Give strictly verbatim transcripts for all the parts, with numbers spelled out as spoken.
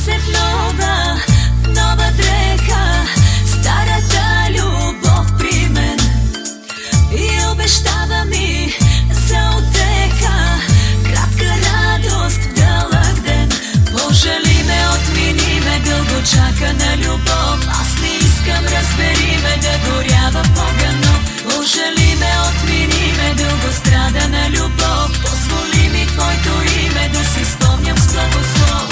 се в нова, в нова дреха, старата любов при мен и обещава ми за утеха кратка радост в дълъг ден. Пожали ме, отмини ме, дълго чакана любов. Аз не искам, разбери ме, да горява в огъно. Пожали ме, отмини ме, дълго страдана любов. Позволи ми твоето име да си спомням с благослов.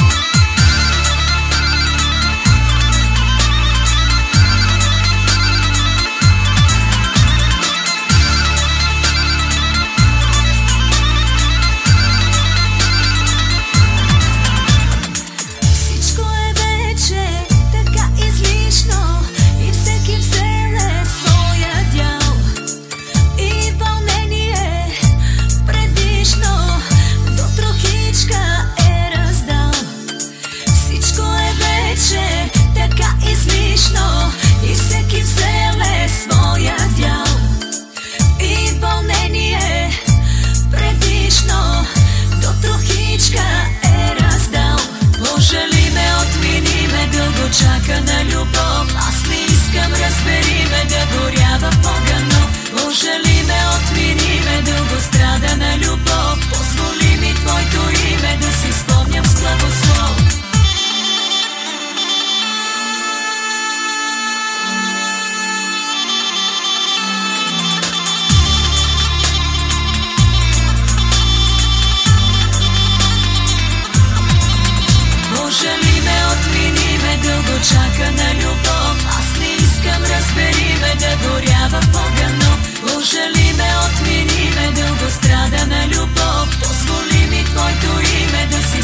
И всеки взел е своя дял и вълнение предишно до трохичка е раздал. Пожали ме, отмини ме, дълго чакана любов. Аз не искам, разбери ме, да горява в огъно. Пожали ме, отмини ме, дълго страдана любов. Позволи ми твоето име да си спомням с благослов. Пожали ме, отмини ме, дълго чакана любов. Аз не искам, разбери ме, да горява в огъно. Пожали ме, отмини ме, дълго страдана любов. Позволи ми твоето име да си